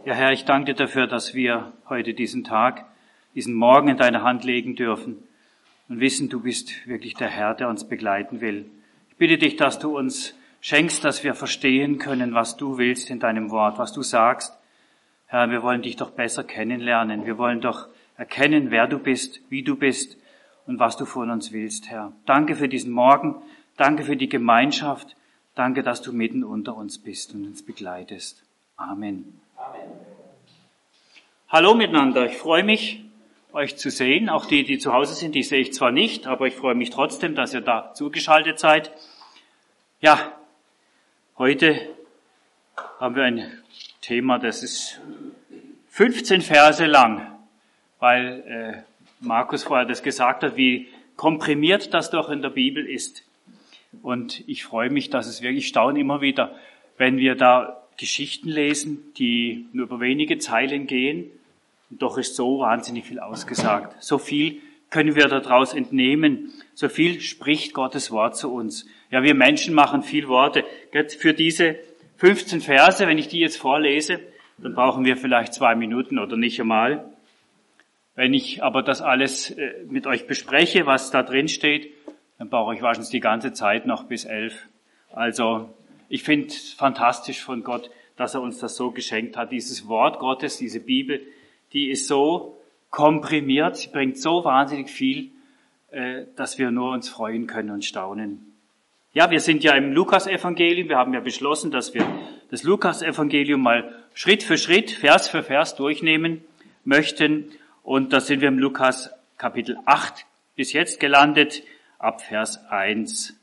Ja, Herr, ich danke dir dafür, dass wir heute diesen Tag, diesen Morgen in deine Hand legen dürfen und wissen, du bist wirklich der Herr, der uns begleiten will. Ich bitte dich, dass du uns schenkst, dass wir verstehen können, was du willst in deinem Wort, was du sagst. Herr, wir wollen dich doch besser kennenlernen. Wir wollen doch erkennen, wer du bist, wie du bist und was du von uns willst, Herr. Danke für diesen Morgen. Danke für die Gemeinschaft. Danke, dass du mitten unter uns bist und uns begleitest. Amen. Amen. Hallo miteinander. Ich freue mich, euch zu sehen. Auch die zu Hause sind, die sehe ich zwar nicht, aber ich freue mich trotzdem, dass ihr da zugeschaltet seid. Ja, heute haben wir ein Thema, das ist 15 Verse lang, weil Markus vorher das gesagt hat, wie komprimiert das doch in der Bibel ist. Und ich freue mich, dass es wirklich staune immer wieder, wenn wir da Geschichten lesen, die nur über wenige Zeilen gehen. Und doch ist so wahnsinnig viel ausgesagt. So viel können wir daraus entnehmen. So viel spricht Gottes Wort zu uns. Ja, wir Menschen machen viel Worte. Für diese 15 Verse, wenn ich die jetzt vorlese, dann brauchen wir vielleicht 2 Minuten oder nicht einmal. Wenn ich aber das alles mit euch bespreche, was da drin steht, dann brauche ich wahrscheinlich die ganze Zeit noch bis 11. Also ich finde es fantastisch von Gott, dass er uns das so geschenkt hat. Dieses Wort Gottes, diese Bibel, die ist so komprimiert, sie bringt so wahnsinnig viel, dass wir nur uns freuen können und staunen. Ja, wir sind ja im Lukas-Evangelium. Wir haben ja beschlossen, dass wir das Lukas-Evangelium mal Schritt für Schritt, Vers für Vers durchnehmen möchten. Und da sind wir im Lukas Kapitel 8 bis jetzt gelandet, ab Vers 1.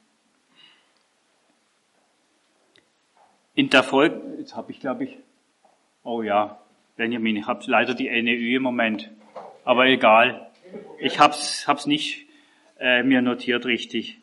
In der Folge, jetzt habe ich, glaube ich, oh ja, Benjamin, ich habe leider die NEÜ im Moment, aber egal, ich hab's nicht mir notiert richtig.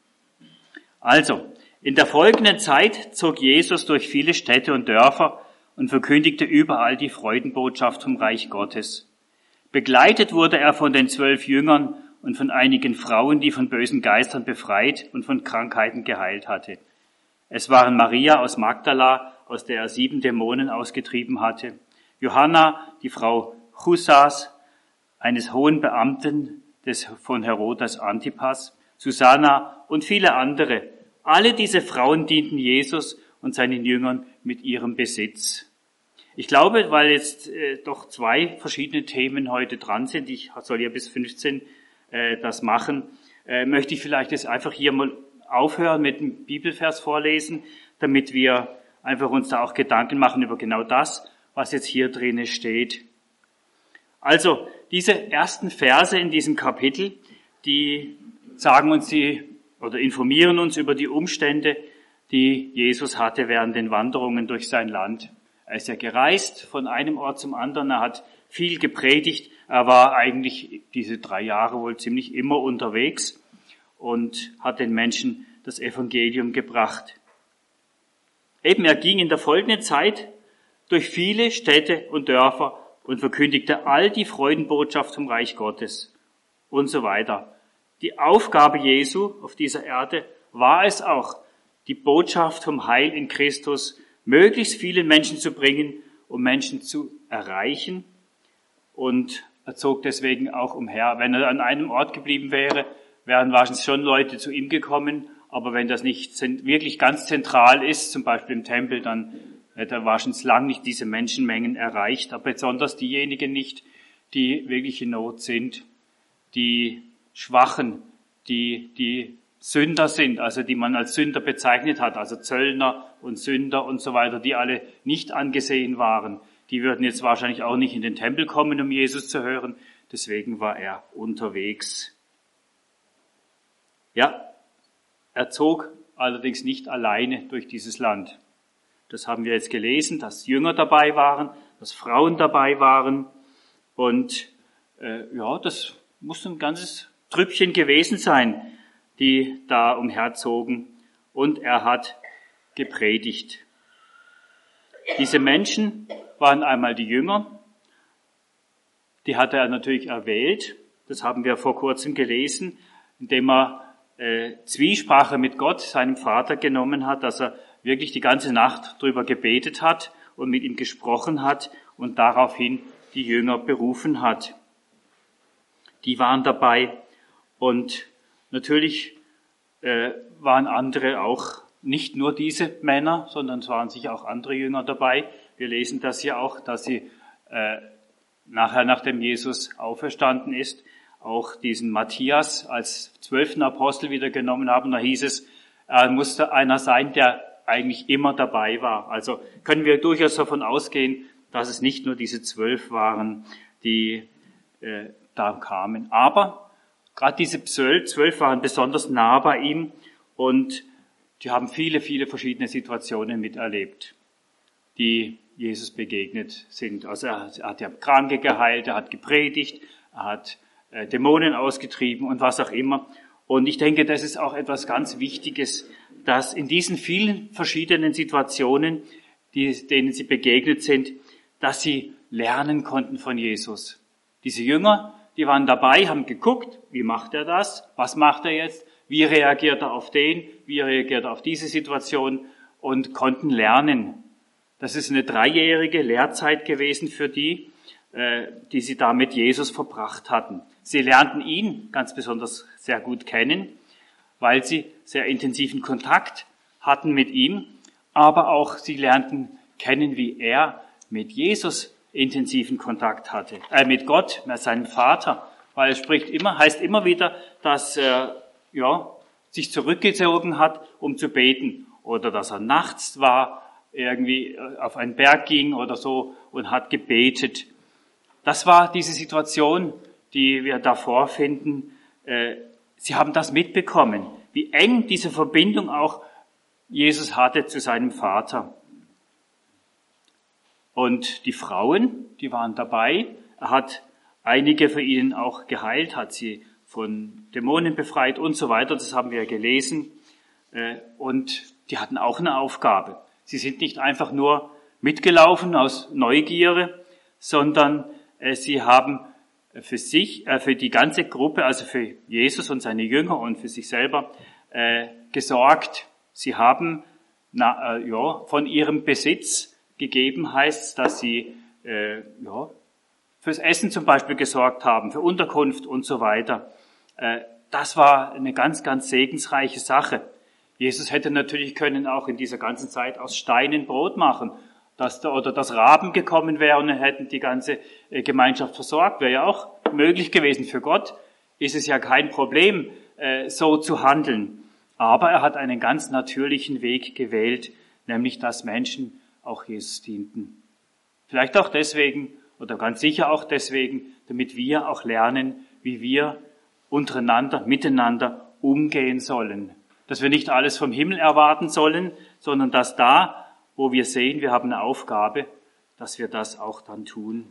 Also, in der folgenden Zeit zog Jesus durch viele Städte und Dörfer und verkündigte überall die Freudenbotschaft vom Reich Gottes. Begleitet wurde er von den 12 Jüngern und von einigen Frauen, die von bösen Geistern befreit und von Krankheiten geheilt hatte. Es waren Maria aus Magdala, aus der er 7 Dämonen ausgetrieben hatte, Johanna, die Frau Chusas, eines hohen Beamten von Herodes Antipas, Susanna und viele andere. Alle diese Frauen dienten Jesus und seinen Jüngern mit ihrem Besitz. Ich glaube, weil jetzt doch 2 verschiedene Themen heute dran sind, ich soll ja bis 15 das machen, möchte ich vielleicht jetzt einfach hier mal aufhören mit dem Bibelvers vorlesen, damit wir einfach uns da auch Gedanken machen über genau das, was jetzt hier drinnen steht. Also, diese ersten Verse in diesem Kapitel, die sagen uns oder informieren uns über die Umstände, die Jesus hatte während den Wanderungen durch sein Land. Er ist ja gereist von einem Ort zum anderen, er hat viel gepredigt, er war eigentlich diese 3 Jahre wohl ziemlich immer unterwegs und hat den Menschen das Evangelium gebracht. Eben, er ging in der folgenden Zeit durch viele Städte und Dörfer und verkündigte all die Freudenbotschaft vom Reich Gottes und so weiter. Die Aufgabe Jesu auf dieser Erde war es auch, die Botschaft vom Heil in Christus möglichst vielen Menschen zu bringen, um Menschen zu erreichen. Und er zog deswegen auch umher. Wenn er an einem Ort geblieben wäre, wären wahrscheinlich schon Leute zu ihm gekommen. Aber wenn das nicht wirklich ganz zentral ist, zum Beispiel im Tempel, dann hätte er wahrscheinlich lang nicht diese Menschenmengen erreicht. Aber besonders diejenigen nicht, die wirklich in Not sind, die Schwachen, die Sünder sind, also die man als Sünder bezeichnet hat, also Zöllner und Sünder und so weiter, die alle nicht angesehen waren. Die würden jetzt wahrscheinlich auch nicht in den Tempel kommen, um Jesus zu hören. Deswegen war er unterwegs. Ja, er zog allerdings nicht alleine durch dieses Land. Das haben wir jetzt gelesen, dass Jünger dabei waren, dass Frauen dabei waren. Und das muss ein ganzes Trüppchen gewesen sein, die da umherzogen. Und er hat gepredigt. Diese Menschen waren einmal die Jünger. Die hatte er natürlich erwählt. Das haben wir vor kurzem gelesen, indem er Zwiesprache mit Gott, seinem Vater, genommen hat, dass er wirklich die ganze Nacht drüber gebetet hat und mit ihm gesprochen hat und daraufhin die Jünger berufen hat. Die waren dabei und natürlich waren andere auch, nicht nur diese Männer, sondern es waren sicher auch andere Jünger dabei. Wir lesen das ja auch, dass sie nachher, nachdem Jesus auferstanden ist, auch diesen Matthias als 12. Apostel wieder genommen haben. Da hieß es, er musste einer sein, der eigentlich immer dabei war. Also können wir durchaus davon ausgehen, dass es nicht nur diese 12 waren, die da kamen. Aber gerade diese 12 waren besonders nah bei ihm und die haben viele, viele verschiedene Situationen miterlebt, die Jesus begegnet sind. Also er hat ja Kranke geheilt, er hat gepredigt, er hat Dämonen ausgetrieben und was auch immer. Und ich denke, das ist auch etwas ganz Wichtiges, dass in diesen vielen verschiedenen Situationen, denen sie begegnet sind, dass sie lernen konnten von Jesus. Diese Jünger, die waren dabei, haben geguckt, wie macht er das, was macht er jetzt, wie reagiert er auf den, wie reagiert er auf diese Situation und konnten lernen. Das ist eine 3-jährige Lehrzeit gewesen für die sie da mit Jesus verbracht hatten. Sie lernten ihn ganz besonders sehr gut kennen, weil sie sehr intensiven Kontakt hatten mit ihm, aber auch sie lernten kennen, wie er mit Jesus intensiven Kontakt hatte, mit Gott, mit seinem Vater, weil es heißt immer wieder, dass er sich zurückgezogen hat, um zu beten, oder dass er nachts irgendwie auf einen Berg ging oder so und hat gebetet. Das war diese Situation, die wir da vorfinden. Sie haben das mitbekommen, wie eng diese Verbindung auch Jesus hatte zu seinem Vater. Und die Frauen, die waren dabei. Er hat einige von ihnen auch geheilt, hat sie von Dämonen befreit und so weiter. Das haben wir gelesen. Und die hatten auch eine Aufgabe. Sie sind nicht einfach nur mitgelaufen aus Neugierde, sondern sie haben für sich, für die ganze Gruppe, also für Jesus und seine Jünger und für sich selber gesorgt. Sie haben von ihrem Besitz gegeben, heißt, dass sie fürs Essen zum Beispiel gesorgt haben, für Unterkunft und so weiter. Das war eine ganz, ganz segensreiche Sache. Jesus hätte natürlich können auch in dieser ganzen Zeit aus Steinen Brot machen, dass Raben gekommen wären und hätten die ganze Gemeinschaft versorgt. Wäre ja auch möglich gewesen. Für Gott ist es ja kein Problem, so zu handeln. Aber er hat einen ganz natürlichen Weg gewählt, nämlich dass Menschen auch Jesus dienten. Vielleicht auch deswegen, oder ganz sicher auch deswegen, damit wir auch lernen, wie wir untereinander, miteinander umgehen sollen. Dass wir nicht alles vom Himmel erwarten sollen, sondern dass da, wo wir sehen, wir haben eine Aufgabe, dass wir das auch dann tun.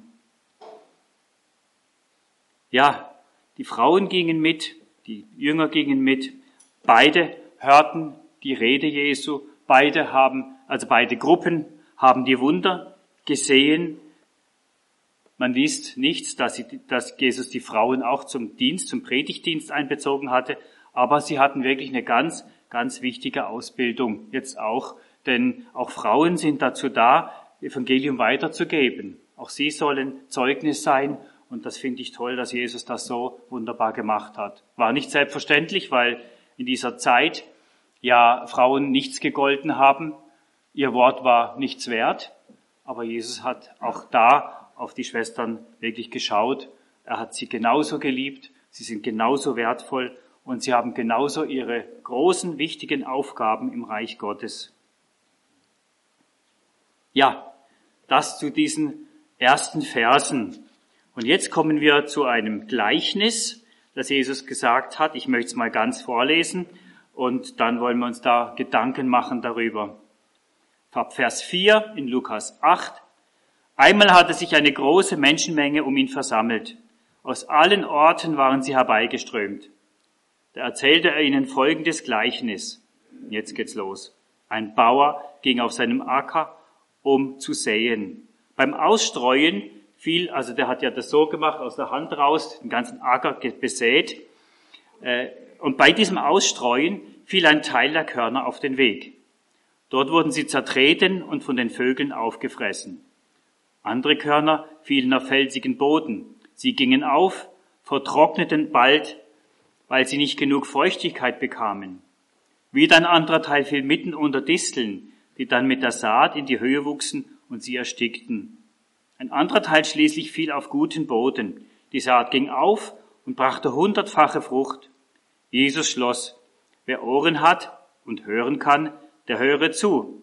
Ja, die Frauen gingen mit, die Jünger gingen mit, beide hörten die Rede Jesu, beide Gruppen haben die Wunder gesehen. Man liest nichts, dass Jesus die Frauen auch zum Predigtdienst einbezogen hatte, aber sie hatten wirklich eine ganz, ganz wichtige Ausbildung jetzt auch, denn auch Frauen sind dazu da, Evangelium weiterzugeben. Auch sie sollen Zeugnis sein und das finde ich toll, dass Jesus das so wunderbar gemacht hat. War nicht selbstverständlich, weil in dieser Zeit ja Frauen nichts gegolten haben, ihr Wort war nichts wert, aber Jesus hat auch da auf die Schwestern wirklich geschaut. Er hat sie genauso geliebt, sie sind genauso wertvoll und sie haben genauso ihre großen, wichtigen Aufgaben im Reich Gottes. Ja, das zu diesen ersten Versen. Und jetzt kommen wir zu einem Gleichnis, das Jesus gesagt hat. Ich möchte es mal ganz vorlesen und dann wollen wir uns da Gedanken machen darüber. Ab Vers 4 in Lukas 8. Einmal hatte sich eine große Menschenmenge um ihn versammelt. Aus allen Orten waren sie herbeigeströmt. Da erzählte er ihnen folgendes Gleichnis. Jetzt geht's los. Ein Bauer ging auf seinem Acker, um zu säen. Beim Ausstreuen der hat ja das so gemacht, aus der Hand raus, den ganzen Acker besät. Und bei diesem Ausstreuen fiel ein Teil der Körner auf den Weg. Dort wurden sie zertreten und von den Vögeln aufgefressen. Andere Körner fielen auf felsigen Boden. Sie gingen auf, vertrockneten bald, weil sie nicht genug Feuchtigkeit bekamen. Wieder ein anderer Teil fiel mitten unter Disteln, die dann mit der Saat in die Höhe wuchsen und sie erstickten. Ein anderer Teil schließlich fiel auf guten Boden. Die Saat ging auf und brachte 100-fache Frucht. Jesus schloss: Wer Ohren hat und hören kann, der höre zu.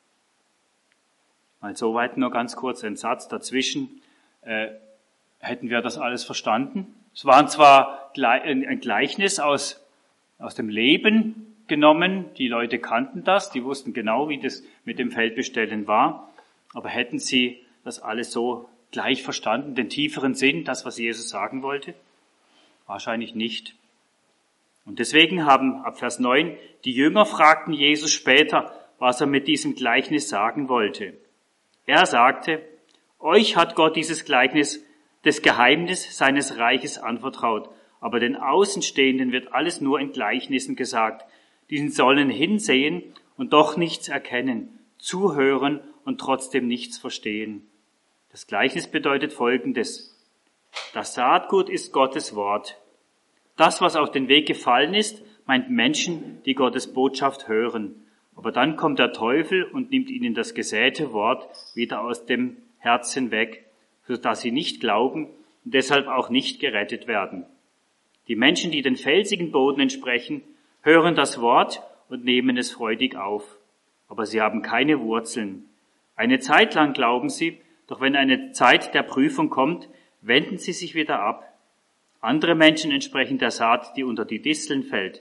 Mal soweit nur ganz kurz ein Satz dazwischen. Hätten wir das alles verstanden? Es war zwar ein Gleichnis aus dem Leben genommen, die Leute kannten das, die wussten genau, wie das mit dem Feldbestellen war, aber hätten sie das alles so gleich verstanden, den tieferen Sinn, das, was Jesus sagen wollte? Wahrscheinlich nicht. Und deswegen haben ab Vers 9 die Jünger fragten Jesus später, was er mit diesem Gleichnis sagen wollte. Er sagte: Euch hat Gott dieses Gleichnis, das Geheimnis seines Reiches anvertraut, aber den Außenstehenden wird alles nur in Gleichnissen gesagt. Die sollen hinsehen und doch nichts erkennen, zuhören und trotzdem nichts verstehen. Das Gleichnis bedeutet Folgendes: Das Saatgut ist Gottes Wort. Das, was auf den Weg gefallen ist, meint Menschen, die Gottes Botschaft hören. Aber dann kommt der Teufel und nimmt ihnen das gesäte Wort wieder aus dem Herzen weg, sodass sie nicht glauben und deshalb auch nicht gerettet werden. Die Menschen, die den felsigen Boden entsprechen, hören das Wort und nehmen es freudig auf. Aber sie haben keine Wurzeln. Eine Zeit lang glauben sie, doch wenn eine Zeit der Prüfung kommt, wenden sie sich wieder ab. Andere Menschen entsprechen der Saat, die unter die Disteln fällt.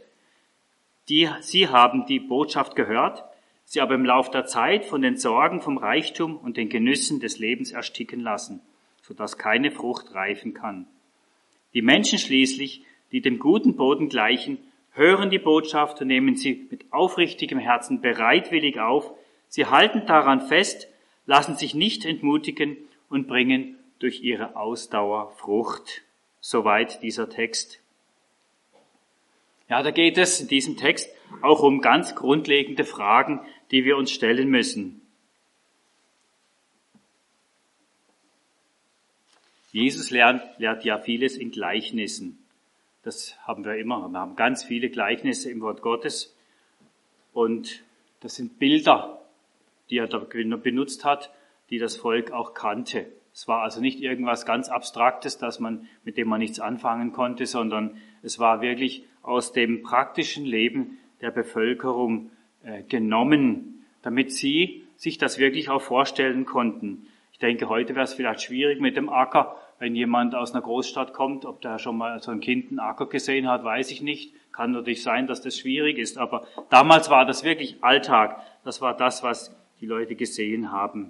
Sie haben die Botschaft gehört, sie aber im Lauf der Zeit von den Sorgen, vom Reichtum und den Genüssen des Lebens ersticken lassen, sodass keine Frucht reifen kann. Die Menschen schließlich, die dem guten Boden gleichen, hören die Botschaft und nehmen sie mit aufrichtigem Herzen bereitwillig auf. Sie halten daran fest, lassen sich nicht entmutigen und bringen durch ihre Ausdauer Frucht. Soweit dieser Text. Ja, da geht es in diesem Text auch um ganz grundlegende Fragen, die wir uns stellen müssen. Jesus lehrt ja vieles in Gleichnissen. Das haben wir immer. Wir haben ganz viele Gleichnisse im Wort Gottes. Und das sind Bilder, die er da benutzt hat, die das Volk auch kannte. Es war also nicht irgendwas ganz Abstraktes, mit dem man nichts anfangen konnte, sondern es war wirklich aus dem praktischen Leben der Bevölkerung genommen, damit sie sich das wirklich auch vorstellen konnten. Ich denke, heute wäre es vielleicht schwierig mit dem Acker, wenn jemand aus einer Großstadt kommt, ob der schon mal so ein Kind einen Acker gesehen hat, weiß ich nicht. Kann natürlich sein, dass das schwierig ist, aber damals war das wirklich Alltag. Das war das, was die Leute gesehen haben.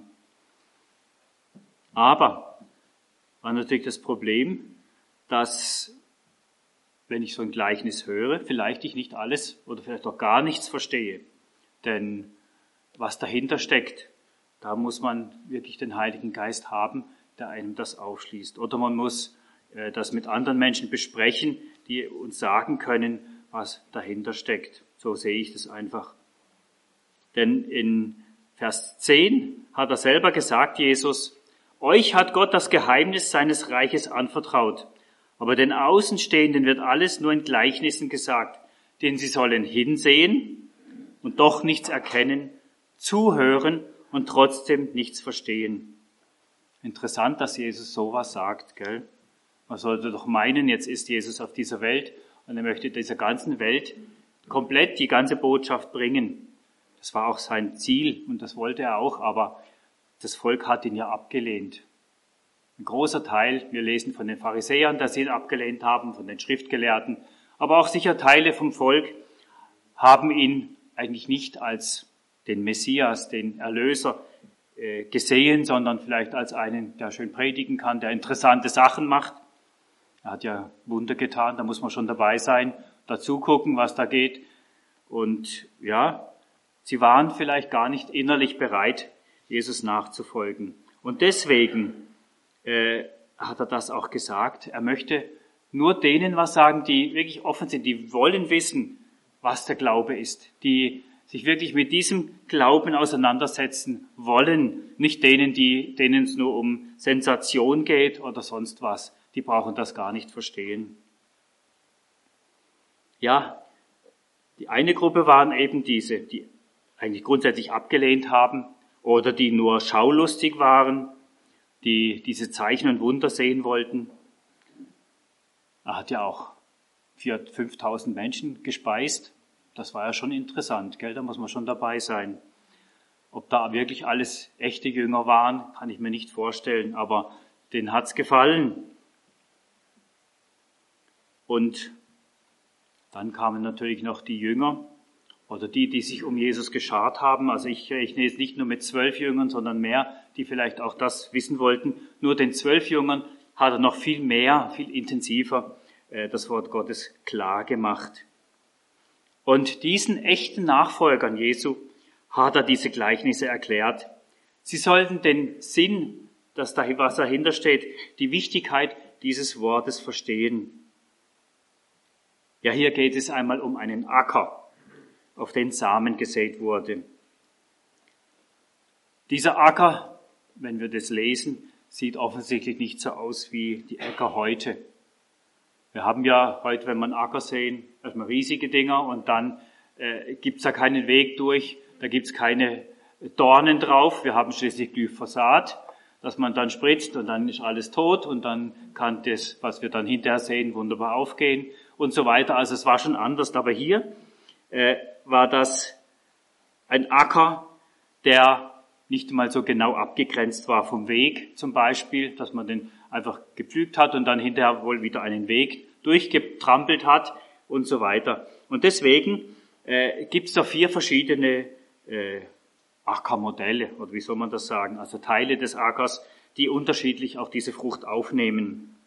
Aber war natürlich das Problem, dass, wenn ich so ein Gleichnis höre, vielleicht ich nicht alles oder vielleicht auch gar nichts verstehe. Denn was dahinter steckt, da muss man wirklich den Heiligen Geist haben, der einem das aufschließt. Oder man muss das mit anderen Menschen besprechen, die uns sagen können, was dahinter steckt. So sehe ich das einfach. Denn in Vers 10 hat er selber gesagt, Jesus: Euch hat Gott das Geheimnis seines Reiches anvertraut, aber den Außenstehenden wird alles nur in Gleichnissen gesagt, denn sie sollen hinsehen und doch nichts erkennen, zuhören und trotzdem nichts verstehen. Interessant, dass Jesus sowas sagt, gell? Man sollte doch meinen, jetzt ist Jesus auf dieser Welt und er möchte dieser ganzen Welt komplett die ganze Botschaft bringen. Das war auch sein Ziel und das wollte er auch, aber das Volk hat ihn ja abgelehnt. Ein großer Teil, wir lesen von den Pharisäern, dass sie ihn abgelehnt haben, von den Schriftgelehrten, aber auch sicher Teile vom Volk haben ihn eigentlich nicht als den Messias, den Erlöser gesehen, sondern vielleicht als einen, der schön predigen kann, der interessante Sachen macht. Er hat ja Wunder getan, da muss man schon dabei sein, dazu gucken, was da geht. Und ja, sie waren vielleicht gar nicht innerlich bereit, Jesus nachzufolgen. Und deswegen hat er das auch gesagt. Er möchte nur denen was sagen, die wirklich offen sind, die wollen wissen, was der Glaube ist, die sich wirklich mit diesem Glauben auseinandersetzen wollen, nicht denen es nur um Sensation geht oder sonst was. Die brauchen das gar nicht verstehen. Ja, die eine Gruppe waren eben diese, die eigentlich grundsätzlich abgelehnt haben oder die nur schaulustig waren, die diese Zeichen und Wunder sehen wollten. Er hat ja auch 4.000, 5.000 Menschen gespeist. Das war ja schon interessant, gell? Da muss man schon dabei sein. Ob da wirklich alles echte Jünger waren, kann ich mir nicht vorstellen, aber denen hat's gefallen. Und dann kamen natürlich noch die Jünger oder die sich um Jesus geschart haben. Also ich rechne jetzt nicht nur mit 12 Jüngern, sondern mehr, die vielleicht auch das wissen wollten. Nur den 12 Jüngern hat er noch viel mehr, viel intensiver das Wort Gottes klar gemacht. Und diesen echten Nachfolgern Jesu hat er diese Gleichnisse erklärt. Sie sollten den Sinn, was dahinter steht, die Wichtigkeit dieses Wortes verstehen. Ja, hier geht es einmal um einen Acker, auf den Samen gesät wurde. Dieser Acker, wenn wir das lesen, sieht offensichtlich nicht so aus wie die Äcker heute. Wir haben ja heute, wenn wir einen Acker sehen, erstmal riesige Dinger und dann gibt's da keinen Weg durch, da gibt's keine Dornen drauf. Wir haben schließlich Glyphosat, das man dann spritzt und dann ist alles tot und dann kann das, was wir dann hinterher sehen, wunderbar aufgehen und so weiter. Also es war schon anders, aber hier war das ein Acker, der nicht mal so genau abgegrenzt war vom Weg zum Beispiel, dass man den einfach gepflügt hat und dann hinterher wohl wieder einen Weg durchgetrampelt hat und so weiter. Und deswegen gibt es da 4 verschiedene Ackermodelle, oder wie soll man das sagen, also Teile des Ackers, die unterschiedlich auch diese Frucht aufnehmen.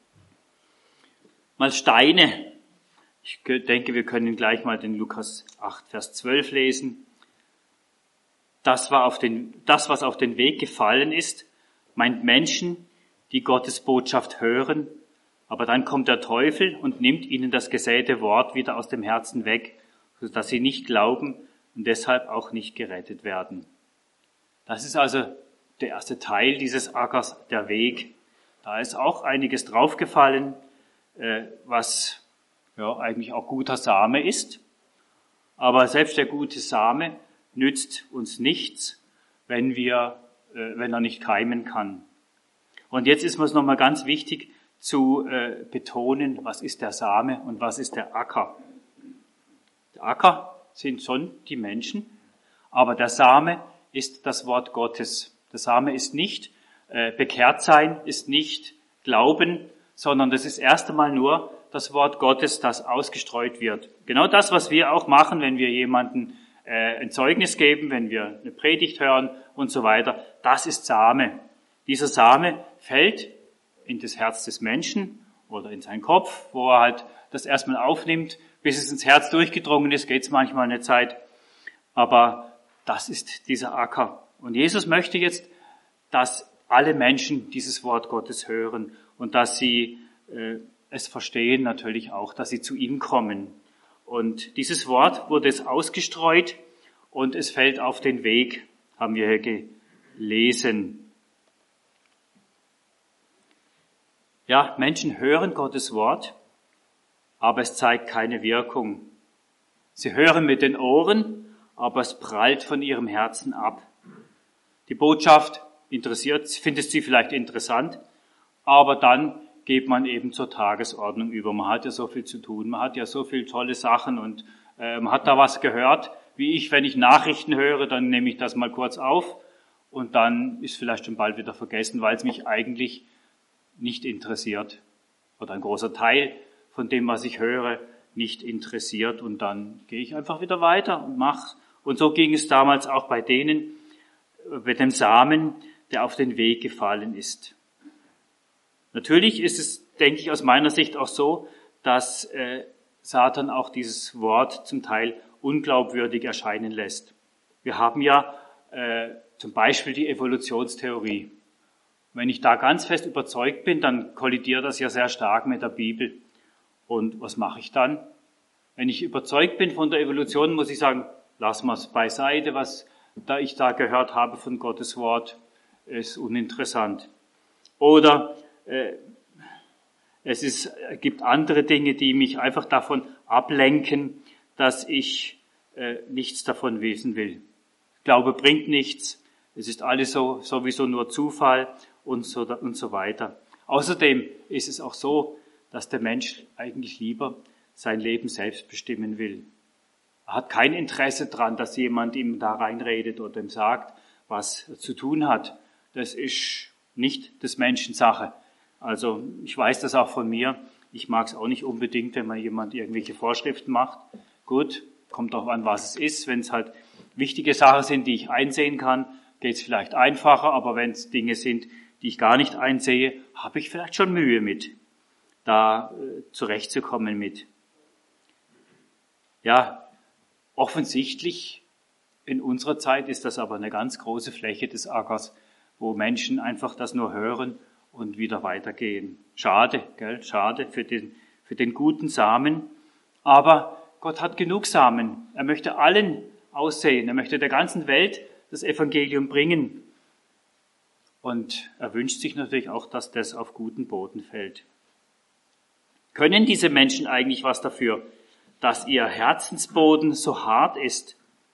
Mal Steine. Ich denke, wir können gleich mal den Lukas 8, Vers 12 lesen. Das, was auf den Weg gefallen ist, meint Menschen, die Gottes Botschaft hören, aber dann kommt der Teufel und nimmt ihnen das gesäte Wort wieder aus dem Herzen weg, sodass sie nicht glauben und deshalb auch nicht gerettet werden. Das ist also der erste Teil dieses Ackers, der Weg. Da ist auch einiges draufgefallen, was ja eigentlich auch guter Same ist. Aber selbst der gute Same nützt uns nichts, wenn er nicht keimen kann. Und jetzt ist es nochmal ganz wichtig zu betonen, was ist der Same und was ist der Acker. Der Acker sind schon die Menschen, aber der Same ist das Wort Gottes. Der Same ist nicht bekehrt sein, ist nicht Glauben, sondern das ist erst einmal nur das Wort Gottes, das ausgestreut wird. Genau das, was wir auch machen, wenn wir jemanden ein Zeugnis geben, wenn wir eine Predigt hören und so weiter. Das ist Same. Dieser Same fällt in das Herz des Menschen oder in seinen Kopf, wo er halt das erstmal aufnimmt. Bis es ins Herz durchgedrungen ist, geht es manchmal eine Zeit. Aber das ist dieser Acker. Und Jesus möchte jetzt, dass alle Menschen dieses Wort Gottes hören und dass sie es verstehen natürlich auch, dass sie zu ihm kommen. Und dieses Wort wurde es ausgestreut und es fällt auf den Weg, haben wir hier gelesen. Ja, Menschen hören Gottes Wort, aber es zeigt keine Wirkung. Sie hören mit den Ohren, aber es prallt von ihrem Herzen ab. Die Botschaft findet sie vielleicht interessant, aber dann geht man eben zur Tagesordnung über. Man hat ja so viel zu tun, man hat ja so viele tolle Sachen und man hat da was gehört. Wie ich, wenn ich Nachrichten höre, dann nehme ich das mal kurz auf und dann ist vielleicht schon bald wieder vergessen, weil es mich eigentlich nicht interessiert oder ein großer Teil von dem, was ich höre, nicht interessiert und dann gehe ich einfach wieder weiter und mach's. Und so ging es damals auch bei denen, bei dem Samen, der auf den Weg gefallen ist. Natürlich ist es, denke ich, aus meiner Sicht auch so, dass Satan auch dieses Wort zum Teil unglaubwürdig erscheinen lässt. Wir haben ja zum Beispiel die Evolutionstheorie. Wenn ich da ganz fest überzeugt bin, dann kollidiert das ja sehr stark mit der Bibel. Und was mache ich dann? Wenn ich überzeugt bin von der Evolution, muss ich sagen, lassen wir es beiseite, was ich da gehört habe von Gottes Wort, ist uninteressant. Oder es gibt andere Dinge, die mich einfach davon ablenken, dass ich nichts davon wissen will. Glaube bringt nichts, es ist alles sowieso nur Zufall und so weiter. Außerdem ist es auch so, dass der Mensch eigentlich lieber sein Leben selbst bestimmen will. Er hat kein Interesse daran, dass jemand ihm da reinredet oder ihm sagt, was er zu tun hat. Das ist nicht des Menschen Sache. Also ich weiß das auch von mir. Ich mag es auch nicht unbedingt, wenn man jemand irgendwelche Vorschriften macht. Gut, kommt darauf an, was es ist. Wenn es halt wichtige Sachen sind, die ich einsehen kann, geht es vielleicht einfacher. Aber wenn es Dinge sind, die ich gar nicht einsehe, habe ich vielleicht schon Mühe mit, da zurechtzukommen mit. Ja, offensichtlich in unserer Zeit ist das aber eine ganz große Fläche des Ackers, wo Menschen einfach das nur hören und wieder weitergehen. Schade, gell? Schade für den guten Samen. Aber Gott hat genug Samen. Er möchte allen aussehen. Er möchte der ganzen Welt das Evangelium bringen. Und er wünscht sich natürlich auch, dass das auf guten Boden fällt. Können diese Menschen eigentlich was dafür, dass ihr Herzensboden so hart ist?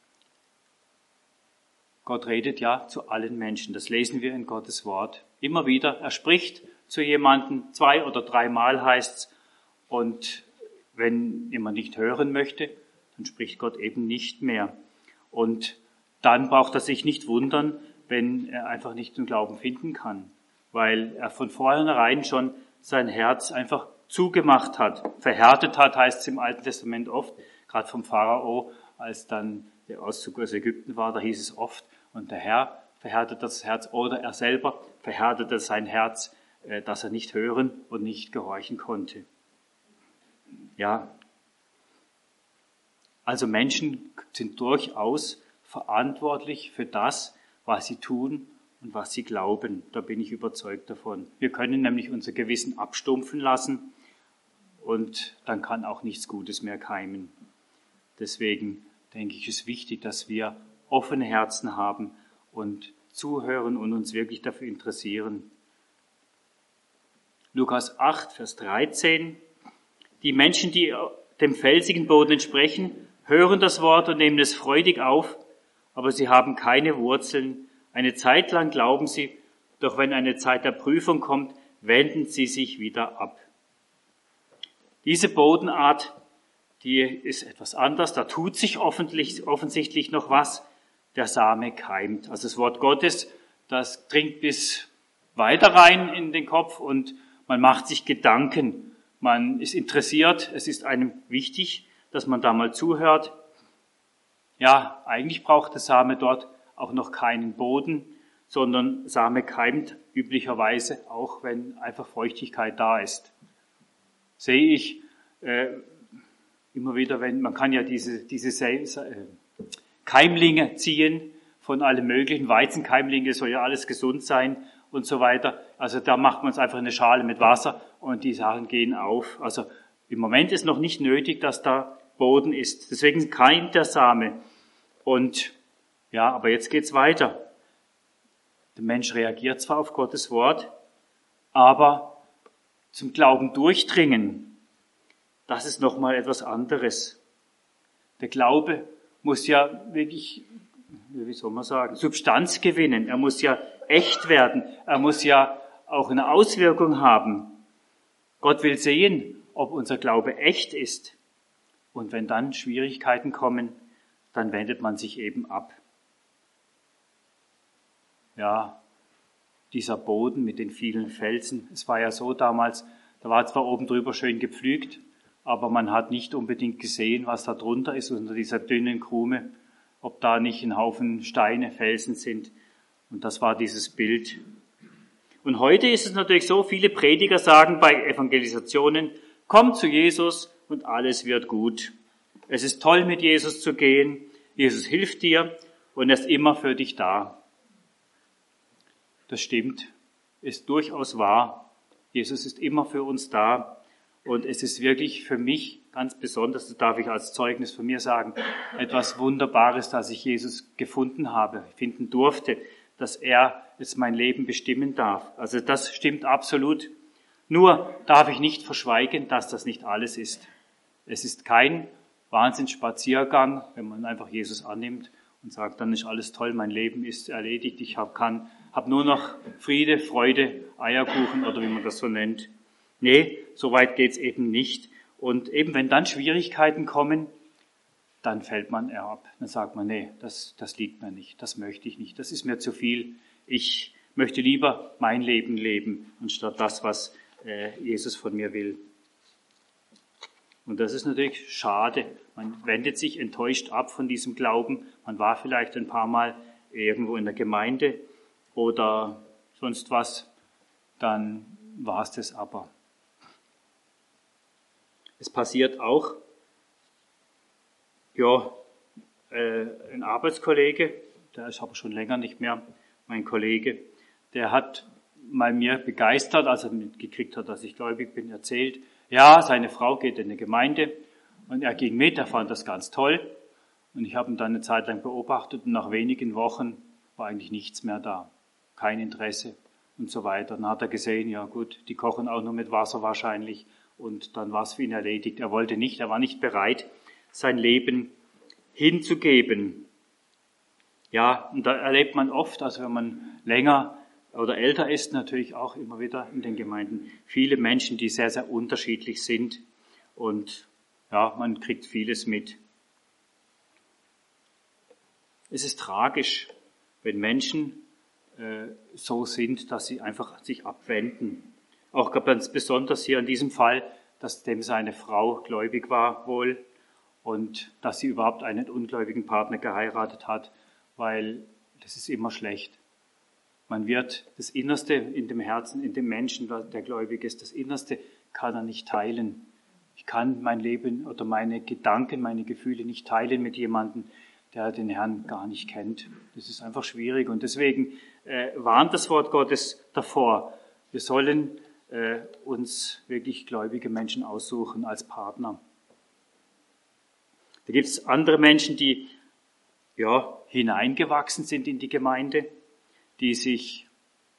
Gott redet ja zu allen Menschen. Das lesen wir in Gottes Wort. Immer wieder. Er spricht zu jemandem 2 oder 3 Mal heißt's. Und wenn jemand nicht hören möchte, dann spricht Gott eben nicht mehr. Und dann braucht er sich nicht wundern, wenn er einfach nicht den Glauben finden kann. Weil er von vornherein schon sein Herz einfach zugemacht hat. Verhärtet hat, heißt es im Alten Testament oft. Gerade vom Pharao, als dann der Auszug aus Ägypten war, da hieß es oft, und der Herr verhärtet das Herz, oder er selber verhärtete sein Herz, dass er nicht hören und nicht gehorchen konnte. Ja, also Menschen sind durchaus verantwortlich für das, was sie tun und was sie glauben. Da bin ich überzeugt davon. Wir können nämlich unser Gewissen abstumpfen lassen und dann kann auch nichts Gutes mehr keimen. Deswegen denke ich, ist wichtig, dass wir offene Herzen haben und zuhören und uns wirklich dafür interessieren. Lukas 8, Vers 13. Die Menschen, die dem felsigen Boden entsprechen, hören das Wort und nehmen es freudig auf, aber sie haben keine Wurzeln. Eine Zeit lang glauben sie, doch wenn eine Zeit der Prüfung kommt, wenden sie sich wieder ab. Diese Bodenart, die ist etwas anders, da tut sich offensichtlich noch was. Der Same keimt. Also das Wort Gottes, das dringt bis weiter rein in den Kopf und man macht sich Gedanken. Man ist interessiert, es ist einem wichtig, dass man da mal zuhört. Ja, eigentlich braucht der Same dort auch noch keinen Boden, sondern Same keimt üblicherweise auch, wenn einfach Feuchtigkeit da ist. Sehe ich immer wieder, wenn man kann ja diese Keimlinge ziehen von allem möglichen, Weizenkeimlinge, soll ja alles gesund sein und so weiter. Also da macht man es einfach in eine Schale mit Wasser und die Sachen gehen auf. Also im Moment ist noch nicht nötig, dass da Boden ist. Deswegen keimt der Same. Und ja, aber jetzt geht's weiter. Der Mensch reagiert zwar auf Gottes Wort, aber zum Glauben durchdringen, das ist nochmal etwas anderes. Der Glaube muss ja wirklich, wie soll man sagen, Substanz gewinnen. Er muss ja echt werden. Er muss ja auch eine Auswirkung haben. Gott will sehen, ob unser Glaube echt ist. Und wenn dann Schwierigkeiten kommen, dann wendet man sich eben ab. Ja, dieser Boden mit den vielen Felsen. Es war ja so damals, da war zwar oben drüber schön gepflügt, aber man hat nicht unbedingt gesehen, was da drunter ist, unter dieser dünnen Krume, ob da nicht ein Haufen Steine, Felsen sind. Und das war dieses Bild. Und heute ist es natürlich so, viele Prediger sagen bei Evangelisationen, komm zu Jesus und alles wird gut. Es ist toll, mit Jesus zu gehen. Jesus hilft dir und er ist immer für dich da. Das stimmt, ist durchaus wahr. Jesus ist immer für uns da. Und es ist wirklich für mich ganz besonders, das darf ich als Zeugnis von mir sagen, etwas Wunderbares, dass ich Jesus gefunden habe, finden durfte, dass er jetzt mein Leben bestimmen darf. Also das stimmt absolut. Nur darf ich nicht verschweigen, dass das nicht alles ist. Es ist kein Wahnsinnsspaziergang, wenn man einfach Jesus annimmt und sagt, dann ist alles toll, mein Leben ist erledigt, ich habe nur noch Friede, Freude, Eierkuchen oder wie man das so nennt. Nee, so weit geht's eben nicht. Und eben wenn dann Schwierigkeiten kommen, dann fällt man eher ab. Dann sagt man, nee, das liegt mir nicht, das möchte ich nicht, das ist mir zu viel. Ich möchte lieber mein Leben leben, anstatt das, was Jesus von mir will. Und das ist natürlich schade. Man wendet sich enttäuscht ab von diesem Glauben. Man war vielleicht ein paar Mal irgendwo in der Gemeinde oder sonst was. Dann war es das aber. Es passiert auch, ein Arbeitskollege, der ist aber schon länger nicht mehr mein Kollege, der hat mal mir begeistert, als er mitgekriegt hat, dass ich gläubig bin, erzählt, ja, seine Frau geht in eine Gemeinde und er ging mit, er fand das ganz toll und ich habe ihn dann eine Zeit lang beobachtet und nach wenigen Wochen war eigentlich nichts mehr da, kein Interesse und so weiter. Dann hat er gesehen, ja gut, die kochen auch nur mit Wasser wahrscheinlich und dann war es für ihn erledigt. Er war nicht bereit, sein Leben hinzugeben. Ja, und da erlebt man oft, also wenn man länger oder älter ist, natürlich auch immer wieder in den Gemeinden, viele Menschen, die sehr, sehr unterschiedlich sind. Und ja, man kriegt vieles mit. Es ist tragisch, wenn Menschen so sind, dass sie einfach sich abwenden. Auch ganz besonders hier in diesem Fall, dass dem seine Frau gläubig war wohl und dass sie überhaupt einen ungläubigen Partner geheiratet hat, weil das ist immer schlecht. Man wird das Innerste in dem Herzen, in dem Menschen, der gläubig ist, das Innerste kann er nicht teilen. Ich kann mein Leben oder meine Gedanken, meine Gefühle nicht teilen mit jemandem, der den Herrn gar nicht kennt. Das ist einfach schwierig und deswegen warnt das Wort Gottes davor. Wir sollen uns wirklich gläubige Menschen aussuchen als Partner. Da gibt es andere Menschen, die hineingewachsen sind in die Gemeinde, die sich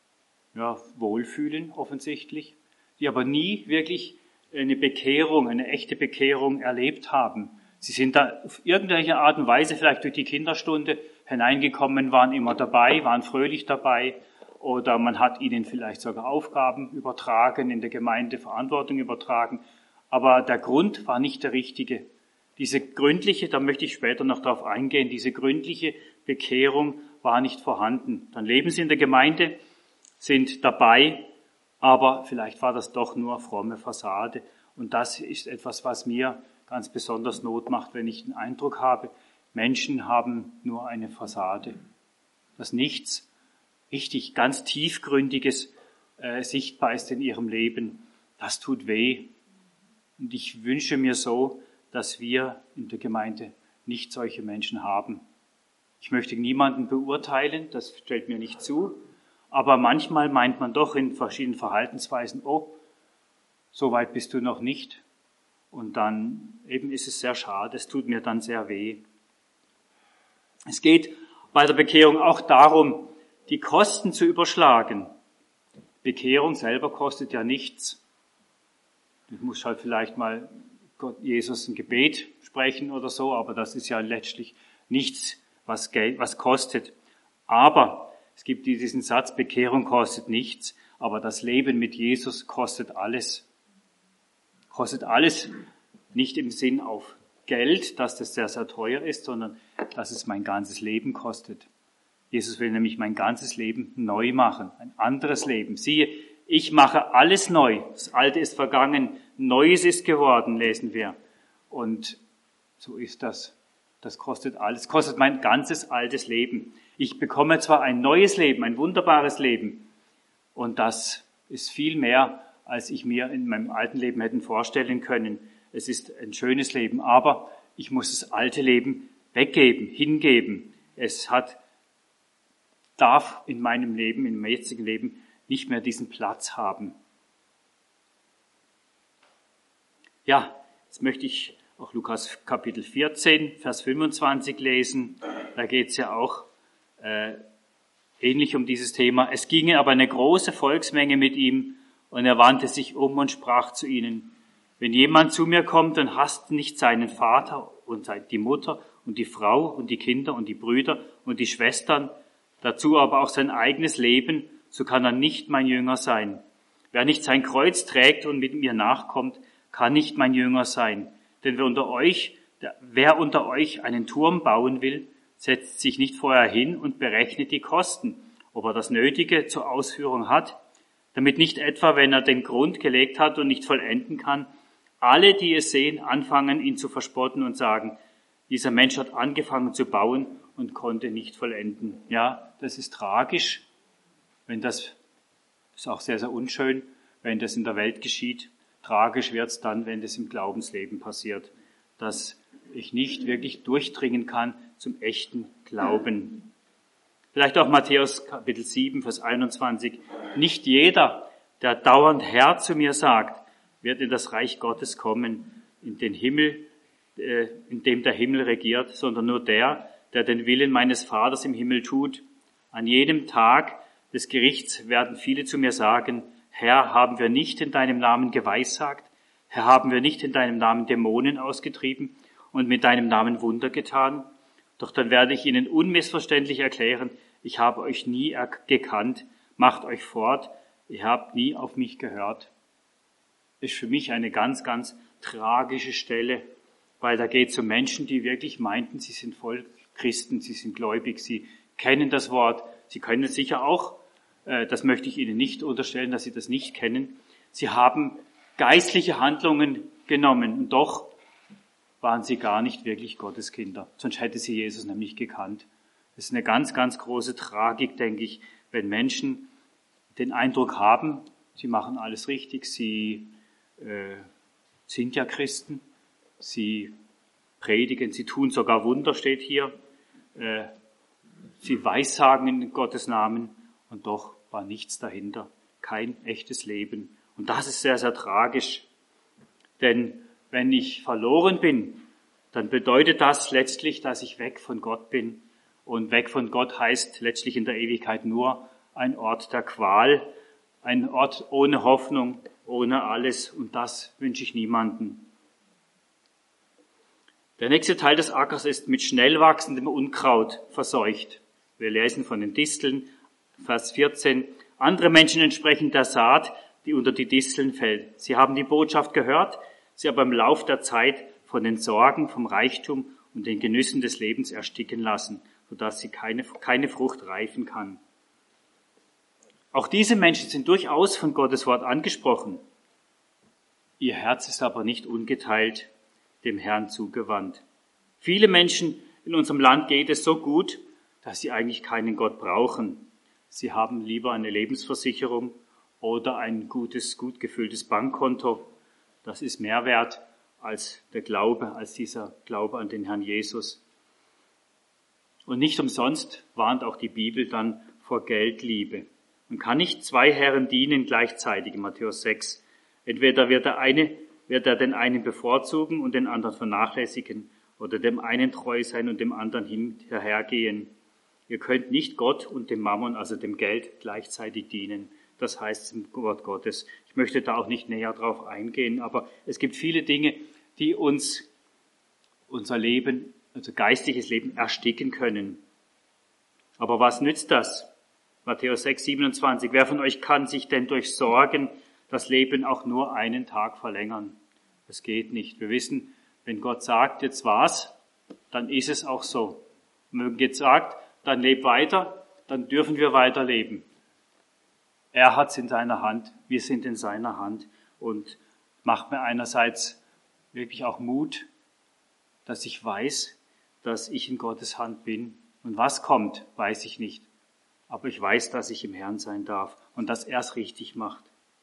wohlfühlen offensichtlich, die aber nie wirklich eine Bekehrung, eine echte Bekehrung erlebt haben. Sie sind da auf irgendeine Art und Weise vielleicht durch die Kinderstunde hineingekommen, waren immer dabei, waren fröhlich dabei oder man hat ihnen vielleicht sogar Aufgaben übertragen, in der Gemeinde Verantwortung übertragen, aber der Grund war nicht der richtige. Diese gründliche, da möchte ich später noch darauf eingehen, diese gründliche Bekehrung war nicht vorhanden. Dann leben sie in der Gemeinde, sind dabei, aber vielleicht war das doch nur fromme Fassade. Und das ist etwas, was mir ganz besonders Not macht, wenn ich den Eindruck habe, Menschen haben nur eine Fassade. Dass nichts richtig ganz Tiefgründiges sichtbar ist in ihrem Leben. Das tut weh. Und ich wünsche mir so, dass wir in der Gemeinde nicht solche Menschen haben. Ich möchte niemanden beurteilen, das stellt mir nicht zu, aber manchmal meint man doch in verschiedenen Verhaltensweisen, oh, so weit bist du noch nicht. Und dann eben ist es sehr schade, es tut mir dann sehr weh. Es geht bei der Bekehrung auch darum, die Kosten zu überschlagen. Bekehrung selber kostet ja nichts. Du musst halt vielleicht mal Jesus ein Gebet sprechen oder so, aber das ist ja letztlich nichts, was kostet. Aber es gibt diesen Satz, Bekehrung kostet nichts, aber das Leben mit Jesus kostet alles. Kostet alles nicht im Sinn auf Geld, dass das sehr, sehr teuer ist, sondern dass es mein ganzes Leben kostet. Jesus will nämlich mein ganzes Leben neu machen, ein anderes Leben. Siehe, ich mache alles neu. Das Alte ist vergangen, Neues ist geworden, lesen wir. Und so ist das. Das kostet alles, kostet mein ganzes altes Leben. Ich bekomme zwar ein neues Leben, ein wunderbares Leben. Und das ist viel mehr, als ich mir in meinem alten Leben hätten vorstellen können. Es ist ein schönes Leben, aber ich muss das alte Leben weggeben, hingeben. Es darf in meinem Leben, in meinem jetzigen Leben, nicht mehr diesen Platz haben. Ja, jetzt möchte ich auch Lukas Kapitel 14, Vers 25 lesen. Da geht es ja auch ähnlich um dieses Thema. Es ginge aber eine große Volksmenge mit ihm, und er wandte sich um und sprach zu ihnen: Wenn jemand zu mir kommt und hasst nicht seinen Vater und die Mutter und die Frau und die Kinder und die Brüder und die Schwestern, dazu aber auch sein eigenes Leben, so kann er nicht mein Jünger sein. Wer nicht sein Kreuz trägt und mit mir nachkommt, kann nicht mein Jünger sein. Denn wer unter euch einen Turm bauen will, setzt sich nicht vorher hin und berechnet die Kosten, ob er das Nötige zur Ausführung hat, damit nicht etwa, wenn er den Grund gelegt hat und nicht vollenden kann, alle, die es sehen, anfangen, ihn zu verspotten und sagen: Dieser Mensch hat angefangen zu bauen und konnte nicht vollenden. Ja, das ist tragisch, wenn das ist auch sehr, sehr unschön, wenn das in der Welt geschieht. Tragisch wird es dann, wenn das im Glaubensleben passiert, dass ich nicht wirklich durchdringen kann zum echten Glauben. Vielleicht auch Matthäus Kapitel 7, Vers 21. Nicht jeder, der dauernd Herr zu mir sagt, wird in das Reich Gottes kommen, in den Himmel, in dem der Himmel regiert, sondern nur der den Willen meines Vaters im Himmel tut. An jedem Tag des Gerichts werden viele zu mir sagen: Herr, haben wir nicht in deinem Namen geweissagt? Herr, haben wir nicht in deinem Namen Dämonen ausgetrieben und mit deinem Namen Wunder getan? Doch dann werde ich ihnen unmissverständlich erklären: Ich habe euch nie gekannt, macht euch fort, ihr habt nie auf mich gehört. Ist für mich eine ganz, ganz tragische Stelle, weil da geht es um Menschen, die wirklich meinten, sie sind voll Christen, sie sind gläubig, sie kennen das Wort, sie können es sicher auch, das möchte ich Ihnen nicht unterstellen, dass Sie das nicht kennen. Sie haben geistliche Handlungen genommen und doch waren sie gar nicht wirklich Gottes Kinder. Sonst hätte sie Jesus nämlich gekannt. Das ist eine ganz, ganz große Tragik, denke ich, wenn Menschen den Eindruck haben, sie machen alles richtig, sie sind ja Christen, sie predigen, sie tun sogar Wunder, steht hier, sie weissagen in Gottes Namen und doch war nichts dahinter, kein echtes Leben. Und das ist sehr, sehr tragisch, denn wenn ich verloren bin, dann bedeutet das letztlich, dass ich weg von Gott bin. Und weg von Gott heißt letztlich in der Ewigkeit nur ein Ort der Qual, ein Ort ohne Hoffnung, ohne alles. Und das wünsche ich niemandem. Der nächste Teil des Ackers ist mit schnell wachsendem Unkraut verseucht. Wir lesen von den Disteln, Vers 14. Andere Menschen entsprechen der Saat, die unter die Disteln fällt. Sie haben die Botschaft gehört, sie aber im Lauf der Zeit von den Sorgen, vom Reichtum und den Genüssen des Lebens ersticken lassen, sodass sie keine Frucht reifen kann. Auch diese Menschen sind durchaus von Gottes Wort angesprochen. Ihr Herz ist aber nicht ungeteilt dem Herrn zugewandt. Viele Menschen in unserem Land geht es so gut, dass sie eigentlich keinen Gott brauchen. Sie haben lieber eine Lebensversicherung oder ein gut gefülltes Bankkonto. Das ist mehr wert als der Glaube, als dieser Glaube an den Herrn Jesus. Und nicht umsonst warnt auch die Bibel dann vor Geldliebe. Man kann nicht zwei Herren dienen gleichzeitig, in Matthäus 6. Entweder wird er den einen bevorzugen und den anderen vernachlässigen, oder dem einen treu sein und dem anderen hinterhergehen. Ihr könnt nicht Gott und dem Mammon, also dem Geld, gleichzeitig dienen. Das heißt im Wort Gottes. Ich möchte da auch nicht näher drauf eingehen, aber es gibt viele Dinge, die uns unser Leben, also geistiges Leben, ersticken können. Aber was nützt das? Matthäus 6, 27. Wer von euch kann sich denn durch Sorgen das Leben auch nur einen Tag verlängern? Das geht nicht. Wir wissen, wenn Gott sagt, jetzt war's, dann ist es auch so. Und wenn Gott sagt, dann leb weiter, dann dürfen wir weiterleben. Er hat's in seiner Hand, wir sind in seiner Hand und macht mir einerseits wirklich auch Mut, dass ich weiß, dass ich in Gottes Hand bin. Und was kommt, weiß ich nicht. Aber ich weiß, dass ich im Herrn sein darf und dass er es richtig macht.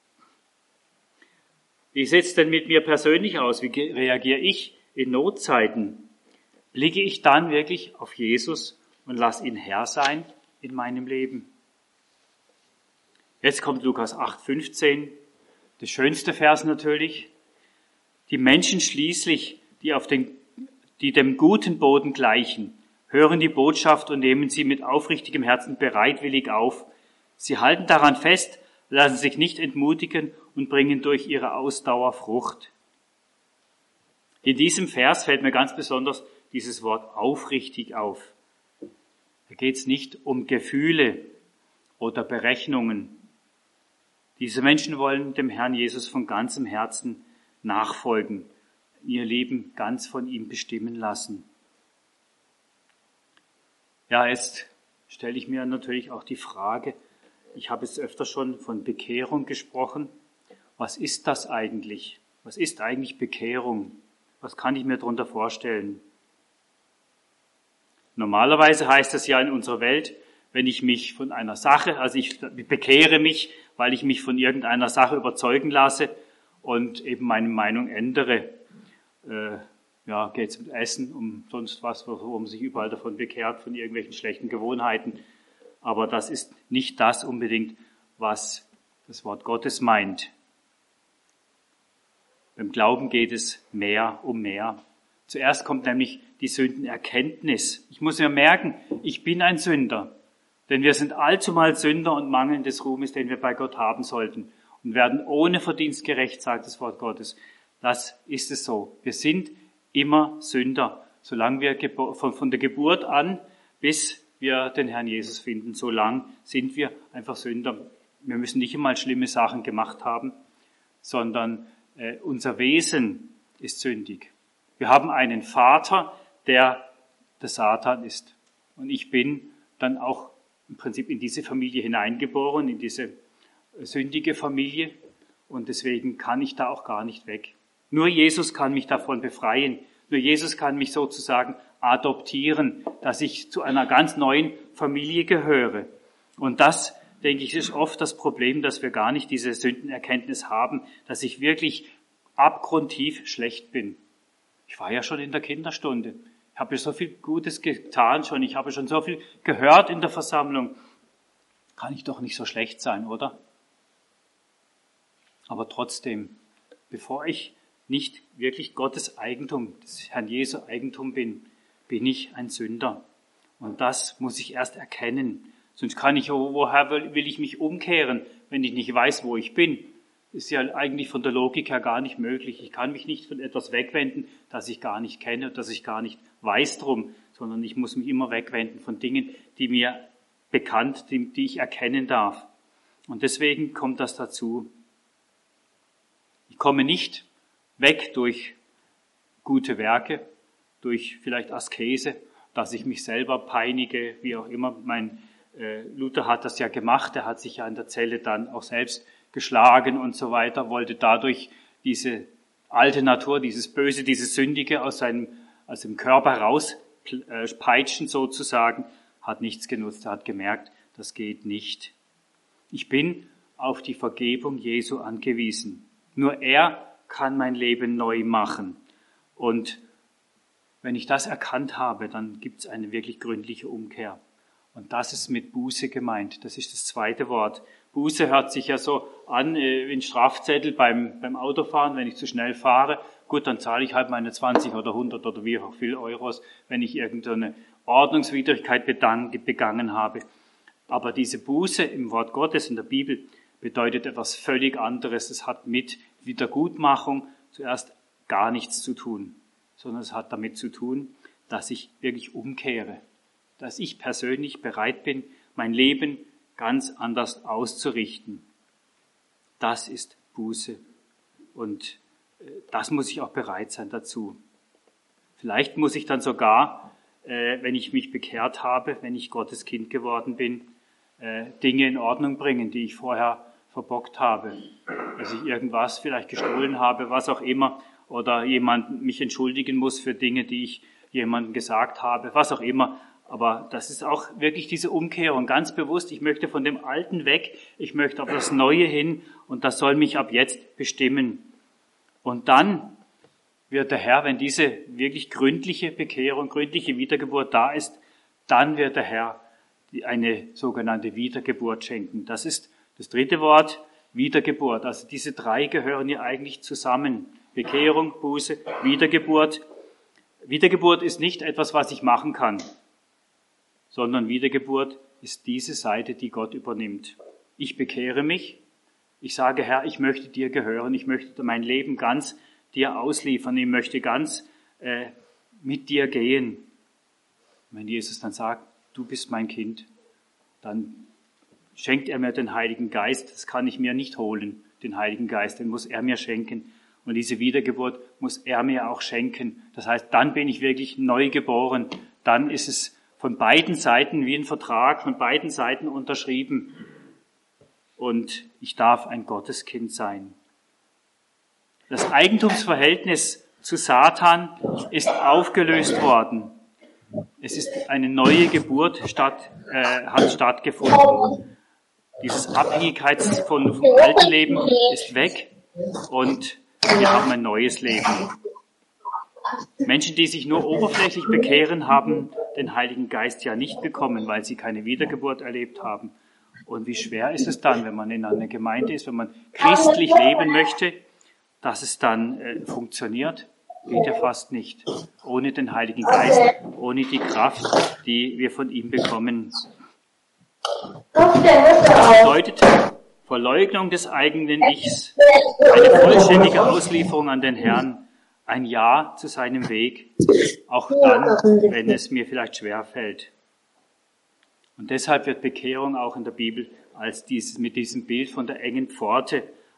Wie sieht es denn mit mir persönlich aus? Wie reagiere ich in Notzeiten? Blicke ich dann wirklich auf Jesus und lasse ihn Herr sein in meinem Leben? Jetzt kommt Lukas 8, 15, der schönste Vers natürlich. Die Menschen schließlich, die dem guten Boden gleichen, hören die Botschaft und nehmen sie mit aufrichtigem Herzen bereitwillig auf. Sie halten daran fest, lassen sich nicht entmutigen und bringen durch ihre Ausdauer Frucht. In diesem Vers fällt mir ganz besonders dieses Wort aufrichtig auf. Da geht es nicht um Gefühle oder Berechnungen. Diese Menschen wollen dem Herrn Jesus von ganzem Herzen nachfolgen, ihr Leben ganz von ihm bestimmen lassen. Ja, jetzt stelle ich mir natürlich auch die Frage, ich habe jetzt öfter schon von Bekehrung gesprochen. Was ist das eigentlich? Was ist eigentlich Bekehrung? Was kann ich mir darunter vorstellen? Normalerweise heißt es ja in unserer Welt, wenn ich mich von einer Sache, also ich bekehre mich, weil ich mich von irgendeiner Sache überzeugen lasse und eben meine Meinung ändere. Geht es um Essen, um sonst was, wo man sich überall davon bekehrt, von irgendwelchen schlechten Gewohnheiten. Aber das ist nicht das unbedingt, was das Wort Gottes meint. Beim Glauben geht es mehr um mehr. Zuerst kommt nämlich die Sündenerkenntnis. Ich muss mir merken, ich bin ein Sünder. Denn wir sind allzumal Sünder und mangeln des Ruhmes, den wir bei Gott haben sollten. Und werden ohne Verdienst gerecht, sagt das Wort Gottes. Das ist es so. Wir sind immer Sünder. Solange wir von der Geburt an, bis wir den Herrn Jesus finden, so lang sind wir einfach Sünder. Wir müssen nicht einmal schlimme Sachen gemacht haben, sondern unser Wesen ist sündig. Wir haben einen Vater, der Satan ist. Und ich bin dann auch im Prinzip in diese Familie hineingeboren, in diese sündige Familie. Und deswegen kann ich da auch gar nicht weg. Nur Jesus kann mich davon befreien. Nur Jesus kann mich sozusagen adoptieren, dass ich zu einer ganz neuen Familie gehöre. Und das, denke ich, ist oft das Problem, dass wir gar nicht diese Sündenerkenntnis haben, dass ich wirklich abgrundtief schlecht bin. Ich war ja schon in der Kinderstunde. Ich habe ja so viel Gutes getan schon. Ich habe schon so viel gehört in der Versammlung. Kann ich doch nicht so schlecht sein, oder? Aber trotzdem, bevor ich nicht wirklich Gottes Eigentum, des Herrn Jesu Eigentum bin, bin ich ein Sünder. Und das muss ich erst erkennen. Sonst woher will ich mich umkehren, wenn ich nicht weiß, wo ich bin? Ist ja eigentlich von der Logik her gar nicht möglich. Ich kann mich nicht von etwas wegwenden, das ich gar nicht kenne, das ich gar nicht weiß drum, sondern ich muss mich immer wegwenden von Dingen, die mir bekannt, die ich erkennen darf. Und deswegen kommt das dazu. Ich komme nicht weg durch gute Werke, durch vielleicht Askese, dass ich mich selber peinige, wie auch immer. Luther hat das ja gemacht, er hat sich ja in der Zelle dann auch selbst geschlagen und so weiter, wollte dadurch diese alte Natur, dieses Böse, dieses Sündige aus dem Körper rauspeitschen sozusagen, hat nichts genutzt, er hat gemerkt, das geht nicht. Ich bin auf die Vergebung Jesu angewiesen. Nur er kann mein Leben neu machen. Und wenn ich das erkannt habe, dann gibt es eine wirklich gründliche Umkehr. Und das ist mit Buße gemeint. Das ist das zweite Wort. Buße hört sich ja so an wie ein Strafzettel beim Autofahren, wenn ich zu schnell fahre. Gut, dann zahle ich halt meine 20 oder 100 oder wie auch viel Euros, wenn ich irgendeine Ordnungswidrigkeit begangen habe. Aber diese Buße im Wort Gottes in der Bibel bedeutet etwas völlig anderes. Es hat mit Wiedergutmachung zuerst gar nichts zu tun, sondern es hat damit zu tun, dass ich wirklich umkehre, dass ich persönlich bereit bin, mein Leben ganz anders auszurichten. Das ist Buße und das muss ich auch bereit sein dazu. Vielleicht muss ich dann sogar, wenn ich mich bekehrt habe, wenn ich Gottes Kind geworden bin, Dinge in Ordnung bringen, die ich vorher verbockt habe. Dass ich irgendwas vielleicht gestohlen habe, was auch immer, oder jemand mich entschuldigen muss für Dinge, die ich jemandem gesagt habe, was auch immer. Aber das ist auch wirklich diese Umkehrung, ganz bewusst. Ich möchte von dem Alten weg, ich möchte auf das Neue hin und das soll mich ab jetzt bestimmen. Und dann wird der Herr, wenn diese wirklich gründliche Bekehrung, gründliche Wiedergeburt da ist, dann wird der Herr eine sogenannte Wiedergeburt schenken. Das ist das dritte Wort, Wiedergeburt. Also diese drei gehören ja eigentlich zusammen. Bekehrung, Buße, Wiedergeburt. Wiedergeburt ist nicht etwas, was ich machen kann, sondern Wiedergeburt ist diese Seite, die Gott übernimmt. Ich bekehre mich, ich sage, Herr, ich möchte dir gehören, ich möchte mein Leben ganz dir ausliefern, ich möchte ganz mit dir gehen. Wenn Jesus dann sagt, du bist mein Kind, dann schenkt er mir den Heiligen Geist. Das kann ich mir nicht holen, den Heiligen Geist, den muss er mir schenken. Und diese Wiedergeburt muss er mir auch schenken. Das heißt, dann bin ich wirklich neu geboren. Dann ist es von beiden Seiten wie ein Vertrag, von beiden Seiten unterschrieben. Und ich darf ein Gotteskind sein. Das Eigentumsverhältnis zu Satan ist aufgelöst worden. Es ist eine neue Geburt hat stattgefunden. Dieses Abhängigkeits vom alten Leben ist weg und wir haben ein neues Leben. Menschen, die sich nur oberflächlich bekehren, haben den Heiligen Geist ja nicht bekommen, weil sie keine Wiedergeburt erlebt haben. Und wie schwer ist es dann, wenn man in einer Gemeinde ist, wenn man christlich leben möchte, dass es dann funktioniert? Geht ja fast nicht. Ohne den Heiligen Geist, ohne die Kraft, die wir von ihm bekommen. Das bedeutet Verleugnung des eigenen Ichs, eine vollständige Auslieferung an den Herrn, ein Ja zu seinem Weg, auch dann, wenn es mir vielleicht schwer fällt. Und deshalb wird Bekehrung auch in der Bibel als mit diesem Bild von der engen Pforte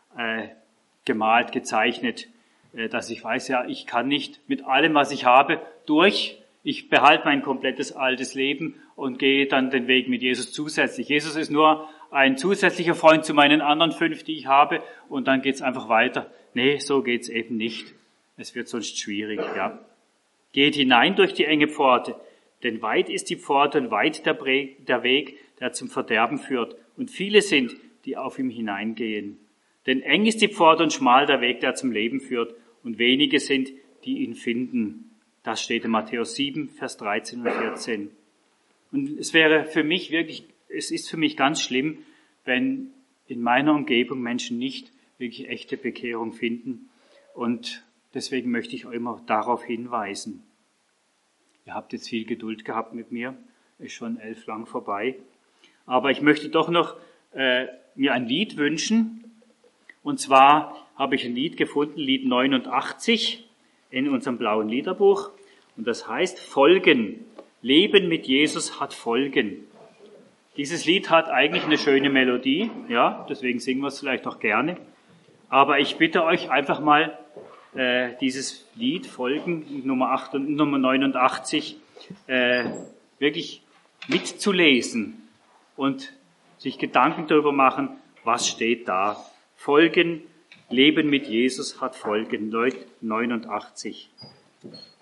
gemalt, gezeichnet, dass ich weiß, ja, ich kann nicht mit allem, was ich habe, ich behalte mein komplettes altes Leben und gehe dann den Weg mit Jesus zusätzlich. Jesus ist nur ein zusätzlicher Freund zu meinen anderen 5, die ich habe, und dann geht's einfach weiter. Nee, so geht's eben nicht. Es wird sonst schwierig, ja. Geht hinein durch die enge Pforte, denn weit ist die Pforte und weit der Weg, der zum Verderben führt. Und viele sind, die auf ihm hineingehen. Denn eng ist die Pforte und schmal der Weg, der zum Leben führt. Und wenige sind, die ihn finden. Das steht in Matthäus 7, Vers 13 und 14. Und es ist für mich ganz schlimm, wenn in meiner Umgebung Menschen nicht wirklich echte Bekehrung finden. Und deswegen möchte ich euch immer darauf hinweisen. Ihr habt jetzt viel Geduld gehabt mit mir, ist schon 11 lang vorbei. Aber ich möchte doch noch mir ein Lied wünschen. Und zwar habe ich ein Lied gefunden, Lied 89 in unserem blauen Liederbuch. Und das heißt Folgen. Leben mit Jesus hat Folgen. Dieses Lied hat eigentlich eine schöne Melodie, ja, deswegen singen wir es vielleicht auch gerne. Aber ich bitte euch einfach mal, dieses Lied Folgen, Nummer 89, wirklich mitzulesen und sich Gedanken darüber machen, was steht da. Folgen, Leben mit Jesus hat Folgen, Leut 89.